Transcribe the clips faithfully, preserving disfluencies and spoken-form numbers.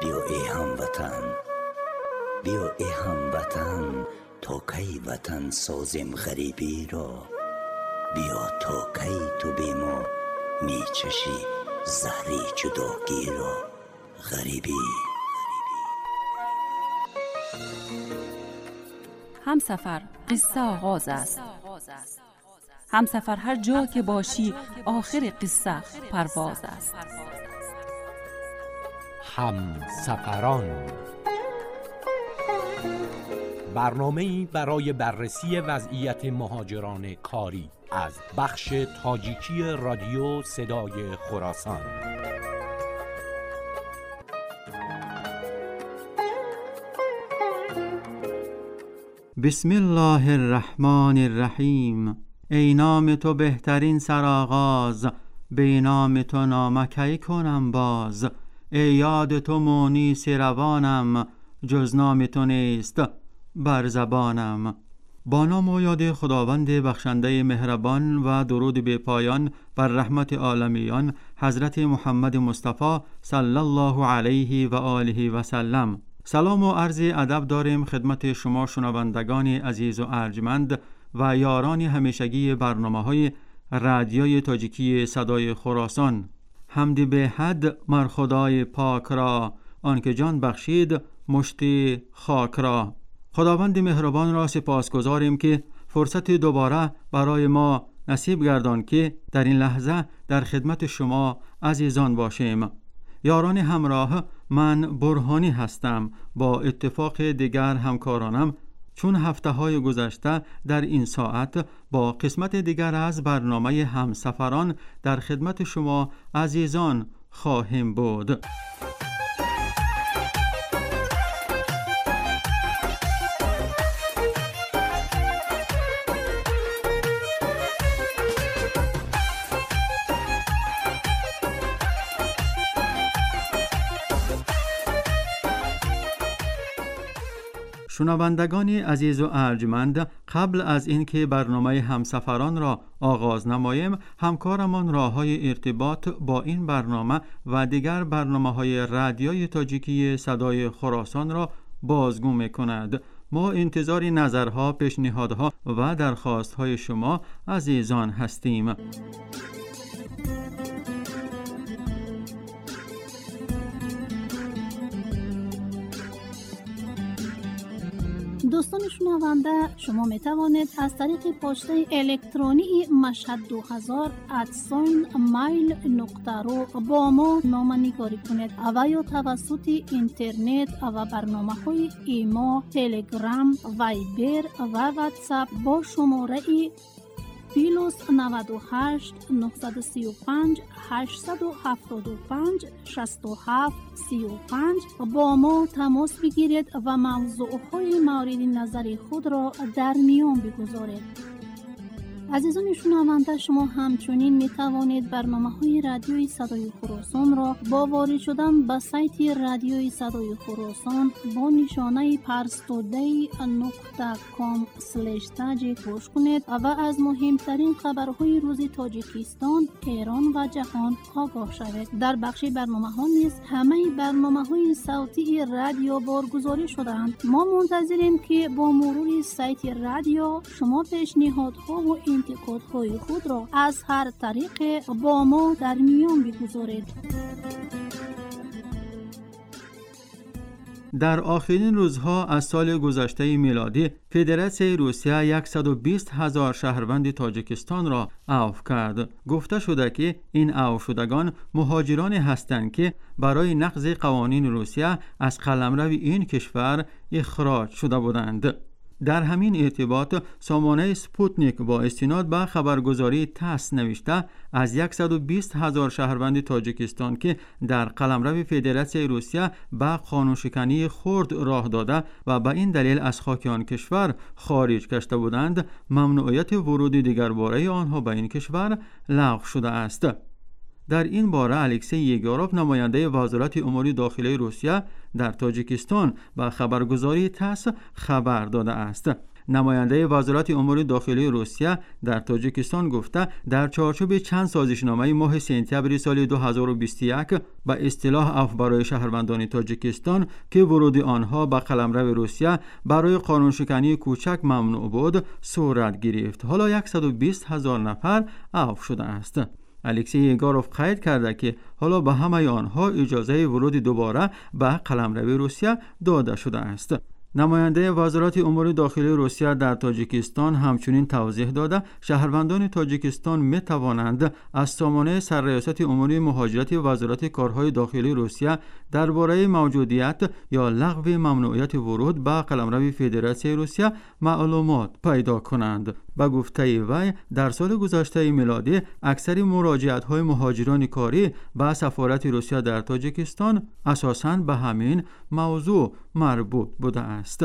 بیا ای هموطن، بیا ای هموطن، تا کی وطن سازیم غریبی را. بیا تا کی تو بی ما می چشی زهری جداگی را. غریبی همسفر قصه آغاز است. همسفر هر جا که باشی آخر قصه پرواز است. همسفران، برنامه‌ای برای بررسی وضعیت مهاجران کاری از بخش تاجیکی رادیو صدای خراسان. بسم الله الرحمن الرحیم. ای نام تو بهترین سرآغاز، به نام تو نامکی کنم باز. ای یاد تو مونیس روانم، جز نام تو نیست بر زبانم. با نام و یاد خداوند بخشنده مهربان و درود به پایان بر رحمت عالمیان حضرت محمد مصطفی صلی الله علیه و آله و سلم. سلام و عرض ادب داریم خدمت شما شنوندگان عزیز و ارجمند و یاران همیشگی برنامه‌های رادیوی تاجیکی صدای خراسان. حمد به حد مر خدای پاک را، آنکه جان بخشید مشتی خاک را. خداوند مهربان را سپاسگزاریم که فرصت دوباره برای ما نصیب گردان که در این لحظه در خدمت شما عزیزان باشیم. یاران همراه، من برهانی هستم. با اتفاق دیگر همکارانم چون هفته های گذشته در این ساعت با قسمت دیگر از برنامه همسفران در خدمت شما عزیزان خواهیم بود. شنوندگان عزیز و ارجمند، قبل از اینکه برنامه همسفران را آغاز نماییم، همکارمان راه‌های ارتباط با این برنامه و دیگر برنامه‌های رادیوی تاجیکی صدای خراسان را بازگو می‌کند. ما انتظار نظرها، پیشنهادها و درخواست‌های شما عزیزان هستیم. دوستان شنونده، شما می توانید از طریق پسته الکترونی مشهد دو هزار ات مایل نقطه رو با ما نامه‌نگاری کنید و یا توسط اینترنت و برنامه های ایما، تلگرام، وایبر و واتساپ با شماره پلاس نود و هشت نهصد و سی و پنج هشتصد و هفتاد و پنج شصت و هفت سی و پنج با ما تماس بگیرید و موضوعهای مورد نظر خود را در میان بگذارید. عزیزان شنونده، شما همچنین می توانید برنامه‌های رادیوی صدای خراسان را با وارد شدن به سایت رادیوی صدای خراسان با نشانه پرستوده نقطه کام اسلش تاجیک گوش کنید و از مهمترین خبرهای روز تاجیکستان، ایران و جهان آگاه شوید. در بخش برنامه‌ها نیز همه برنامه‌های صوتی رادیو بارگذاری شده‌اند. ما منتظریم که با مرور سایت رادیو شما پیشنهادها و انتقادهای خود را از هر طریق با ما در میان بگذارید. در آخرین روزها از سال گذشته میلادی فدراسیون روسیه صد و بیست هزار شهروند تاجیکستان را عفو کرد. گفته شده که این عفو شدگان مهاجرانی هستند که برای نقض قوانین روسیه از قلمرو این کشور اخراج شده بودند. در همین ارتباط سامانه سپوتنیک با استناد به خبرگزاری تاس نوشته از صد و بیست هزار شهروند تاجیکستان که در قلمرو فدراسیون روسیه به قانونشکنی خرد راه داده و به این دلیل از خاک آن کشور خارج گشته بودند، ممنوعیت ورود دیگر باره آنها به این کشور لغو شده است. در این باره الکسی یگوروف نماینده وزارت امور داخلی روسیه در تاجیکستان با خبرگزاری تاس خبر داده است. نماینده وزارت امور داخلی روسیه در تاجیکستان گفته در چارچوب چند سازشنامه ماه سپتامبر سال دو هزار و بیست و یک به اصطلاح عفو برای شهروندان تاجیکستان که ورود آنها به قلمرو روسیه برای قانونشکنی کوچک ممنوع بود صورت گرفت. حالا صد و بیست هزار نفر عفو شده است. الکسی یگاروف قید کرده که حالا به همه آنها اجازه ورود دوباره به قلمرو روسیه داده شده است. نماینده وزارت امور داخلی روسیه در تاجیکستان همچنین توضیح داده شهروندان تاجیکستان می توانند از سامانه سرریاست امور مهاجرت وزارت کارهای داخلی روسیه درباره موجودیت یا لغو ممنوعیت ورود به قلمرو فدراسیون روسیه معلومات پیدا کنند. به گفته وی در سال گذشته میلادی اکثر مراجعت‌های مهاجران کاری به سفارت روسیه در تاجیکستان اساساً به همین موضوع مربوط بوده است.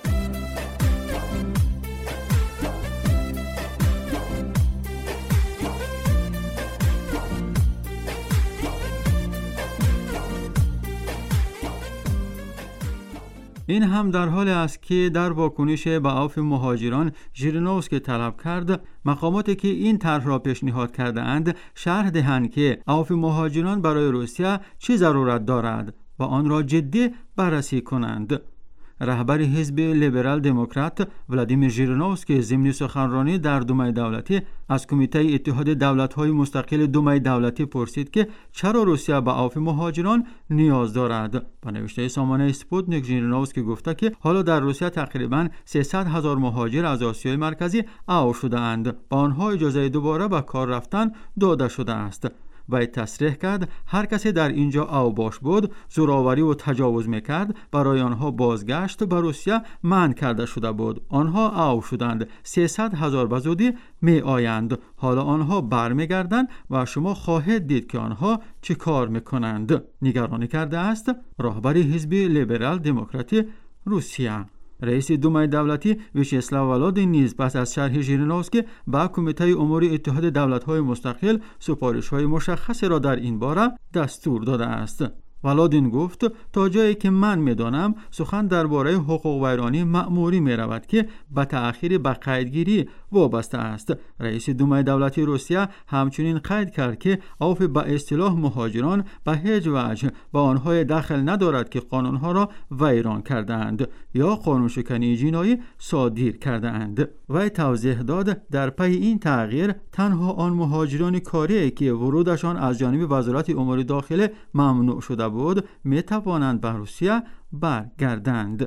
این هم در حال است که در واکنش به عفو مهاجران ژیرینوفسکی طلب کرد مقاماتی که این طرح را پیشنهاد کرده اند شرح دهند که عفو مهاجران برای روسیه چه ضرورت دارد و آن را جدی بررسی کنند. رهبر حزب لیبرال دموکرات ولادیمیر ژیرینوفسکی ضمن سخنرانی در دومای دولتی از کمیته اتحاد دولت‌های مستقل دومای دولتی پرسید که چرا روسیه به عفو مهاجران نیاز دارد. با نوشته سامانه سپوتنیک ژیرینوفسکی گفته که حالا در روسیه تقریباً سیصد هزار مهاجر از آسیای مرکزی عفو شده‌اند. با آنها اجازه دوباره به کار رفتن داده شده است. و تصریح کرد هر کسی در اینجا اوباش بود زورآوری و تجاوز میکرد برای آنها بازگشت به روسیه منع کرده شده بود. آنها او شدند. سیصد هزار به زودی می آیند. حالا آنها برمیگردند و شما خواهید دید که آنها چه کار میکنند. نگرانی کرده است رهبر حزب لیبرال دموکراتی روسیه. رئیس دومای دولتی ویاچسلاو ولادین نیز پس از شرح ژیرینوفسکی با کمیته امور اتحاد دولت‌های مستقل سفارش‌های مشخصی را در این باره دستور داده است. ولادین گفت تا جایی که من می‌دانم سخن درباره حقوق ویرانی مأموری می‌رود که به تأخیر به قیدگیری وابسته است. رئیس دومای دولتی روسیه همچنین قید کرد که عفو به اصطلاح مهاجران به هیچ وجه به آنها دخل ندارد که قانونها را ویران کردند یا قانونشکنی جنایی صادر کردند. وی توضیح داد در پی این تغییر تنها آن مهاجران کاری که ورودشان از جانب وزارت امور داخلی ممنوع شده بود می توانند به روسیه برگردند.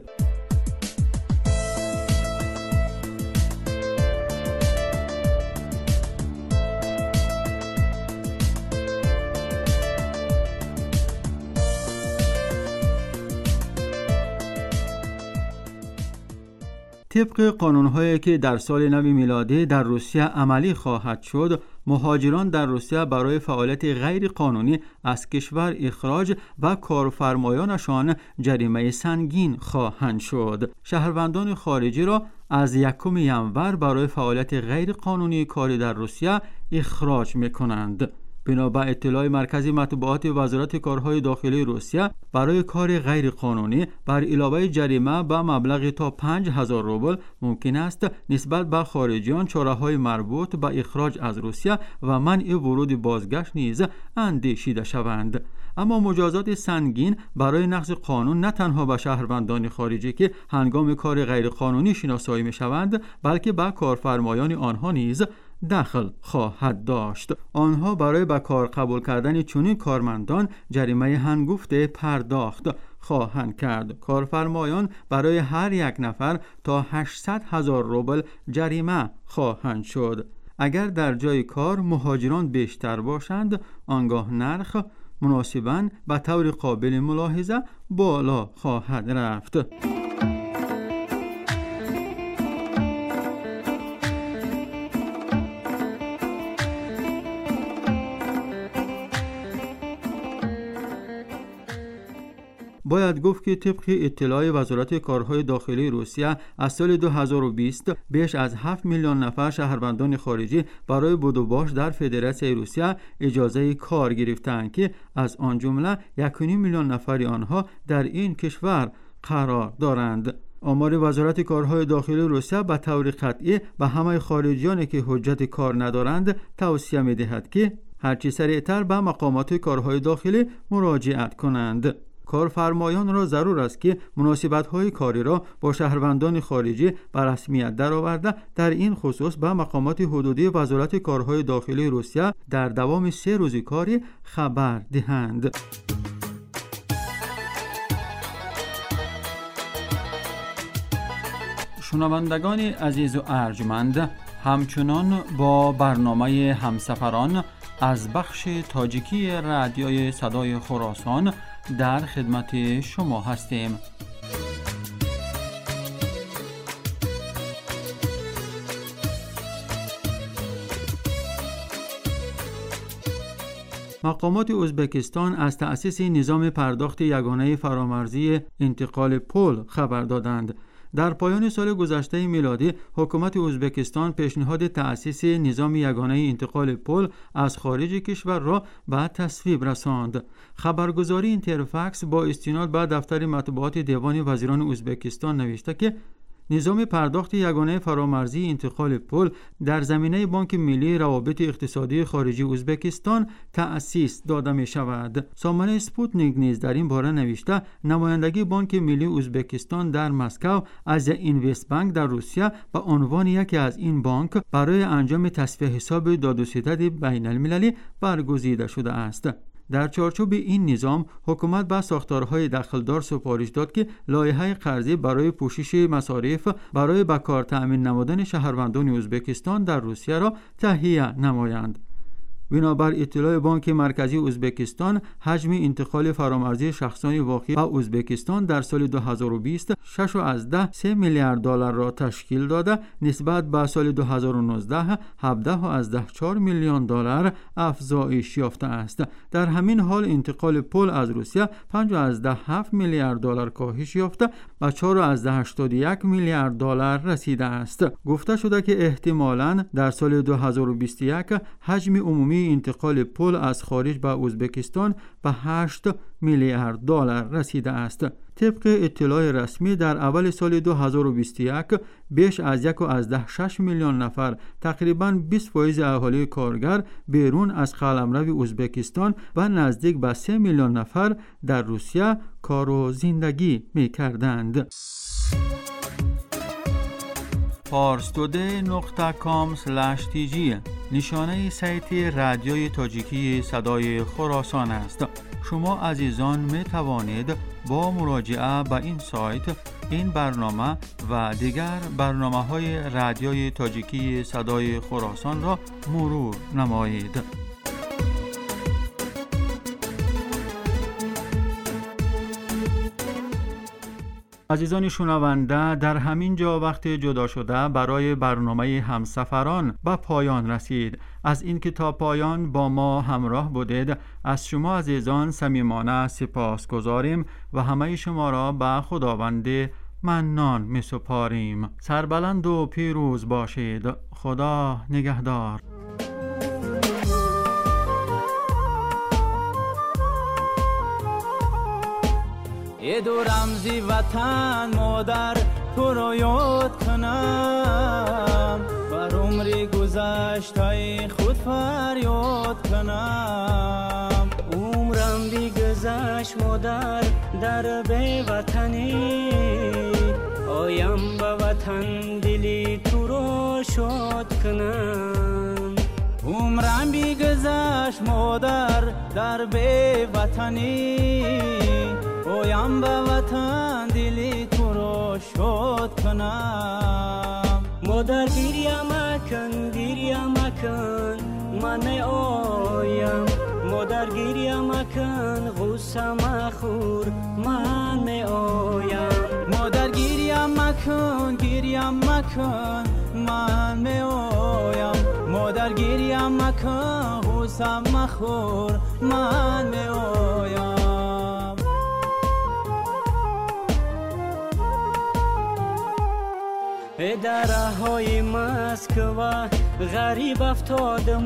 طبق قانون‌هایی که در سال نو میلادی در روسیه عملی خواهد شد، مهاجران در روسیه برای فعالیت غیر قانونی از کشور اخراج و کارفرمایانشان جریمه سنگین خواهند شد. شهروندان خارجی را از یکم ینور برای فعالیت غیر قانونی کاری در روسیه اخراج می‌کنند. بنا به اطلاع مرکز مطبوعات وزارت کارهای داخلی روسیه برای کار غیر قانونی بر علاوه جریمه به مبلغ تا پنج هزار روبل ممکن است نسبت به خارجیان چاره‌های مربوط به اخراج از روسیه و منع ورود بازگشت نیز اندیشیده شوند. اما مجازات سنگین برای نقض قانون نه تنها به شهروندان خارجی که هنگام کار غیر قانونی شناسایی می شوند بلکه به کارفرمایان آنها نیز دخل خواهد داشت. آنها برای به کار قبول کردن چنین کارمندان جریمه هنگفته پرداخت خواهند کرد. کارفرمایان برای هر یک نفر تا هشتصد هزار روبل جریمه خواهند شد. اگر در جای کار مهاجران بیشتر باشند آنگاه نرخ مناسباً به طور قابل ملاحظه بالا خواهد رفت. باید گفت که طبق اطلاع وزارت کارهای داخلی روسیه از سال دو هزار و بیست بیش از هفت میلیون نفر شهروندان خارجی برای بود و باش در فدراسیون روسیه اجازه کار گرفتند که از آن جمله یک و نیم میلیون نفر آنها در این کشور قرار دارند. آمار وزارت کارهای داخلی روسیه به طور قطعی به همه خارجیانی که حجت کار ندارند توصیه می‌دهد که هرچی سریعتر به مقامات کارهای داخلی مراجعت کنند. کارفرمایان را ضرور است که مناسبت‌های کاری را با شهروندان خارجی به رسمیت درآورده در این خصوص به مقامات حدودی وزارت کارهای داخلی روسیه در دوام سه روز کاری خبر دهند. شنوندگان عزیز و ارجمند، همچنان با برنامه همسفران از بخش تاجیکی رادیوی صدای خراسان در خدمت شما هستیم. مقامات ازبکستان از تأسیس نظام پرداخت یگانه فرامرزی انتقال پول خبر دادند. در پایان سال گذشته میلادی حکومت ازبکستان پیشنهاد تأسیس نظام یگانه انتقال پول از خارج کشور را به تصویب رساند. خبرگزاری اینترفکس با استناد به دفتر مطبوعات دیوان وزیران ازبکستان نوشته که نظام پرداخت یگانه فرامرزی انتقال پول در زمینه بانک ملی روابط اقتصادی خارجی ازبکستان تأسیس داده می شود. سامانه سپوتنیک نیز در این باره نوشته نمایندگی بانک ملی ازبکستان در مسکو از اینوست بانک در روسیه به عنوان یکی از این بانک برای انجام تصفیه حساب داد و ستد بین المللی برگزیده شده است. در چارچوب این نظام حکومت به ساختارهای دخلدار سفارش داد که لایحه قرضی برای پوشش مصارف برای به کار تأمین نمودن شهروندان ازبکستان در روسیه را تهیه نمایند. بنابر اطلاع بانک مرکزی ازبکستان، حجم انتقال فرامرزی شخصانی واقع به ازبکستان در سال دو هزار و بیست شش از ده سه میلیارد دلار را تشکیل داده، نسبت به سال دو هزار و نوزده هفده از ده چهار میلیون دلار افزایش یافته است. در همین حال انتقال پول از روسیه پنج از ده هفت میلیارد دلار کاهش یافته و چهار از ده هشتاد و یک میلیارد دلار رسیده است. گفته شده که احتمالاً در سال دو هزار و بیست و یک حجم عمومی انتقال پول از خارج به ازبکستان به هشت میلیارد دلار رسیده است. طبق اطلاع رسمی در اول سال دو هزار و بیست و یک بیش از یک و از ده شش میلیون نفر، تقریباً بیست فیصد اهالی کارگر بیرون از قلمرو ازبکستان و نزدیک به سه میلیون نفر در روسیه کار و زندگی می کردند. پارستوده نقطه کام اسلش تی جی نشانه سایت رادیوی تاجیکی صدای خراسان است. شما عزیزان می توانید با مراجعه به این سایت این برنامه و دیگر برنامه های رادیوی تاجیکی صدای خراسان را مرور نمایید. عزیزان شنونده، در همین جا وقت جدا شده برای برنامه همسفران به پایان رسید. از اینکه تا پایان با ما همراه بودید از شما عزیزان صمیمانه سپاسگزاریم و همه شما را به خداوند منان می سپاریم. سربلند و پیروز باشید. خدا نگهدار. ای دو رمزی وطن مادر تو رو یاد کنم، بر عمری گذشته خود فریاد کنم. عمرم بی گذشت مادر در بی وطنی، آیم به وطن دلی تو رو شاد کنم. عمرم بی گذشت مادر در بی وطنی، اویم به وطن دلی تو رو شاد کنم. مادر گریه مکن گریه مکن من آیم، مادر گریه مکن غصه مخور من آیم. مادر گریه مکن گریه مکن من می آیم، مادر گریه مکن غصه مخور من می آیم. در راههای مسکو غریب افتادم،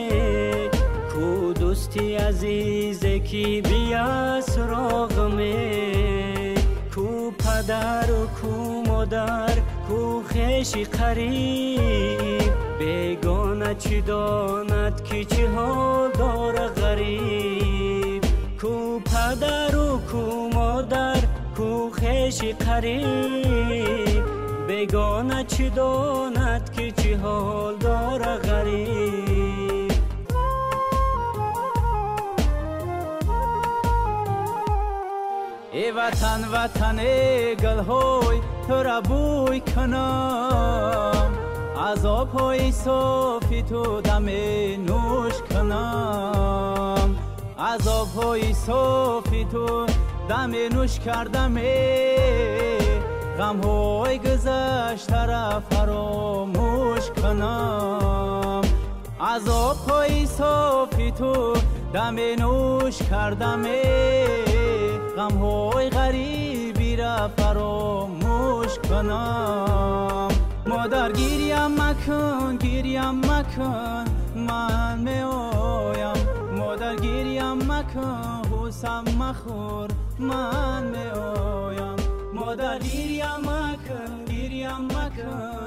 کو دوستی عزیز کی بیا سراغم. کو پدر و کو مادر کو خویشی قریب بیگانه چی داند که چی حال داره غریب کو پدر و کو مادر کو خویشی قریب بیگانه چی داند که چی حال داره غریب ای وطن وطن گلهای تو را بوی کنم از آبهای صافی تو دم نوش کنم از آبهای صافی تو دم نوش کردم غمهای گذشته را فراموش کنم از آبهای صافی تو دم نوش کردم غمهای غریبی را فراموش کنم مادر گریم مکن گریم مکن من می آیم مادر گریم مکن حوسم مخور من می آیم مادر گریم مکن گریم مکن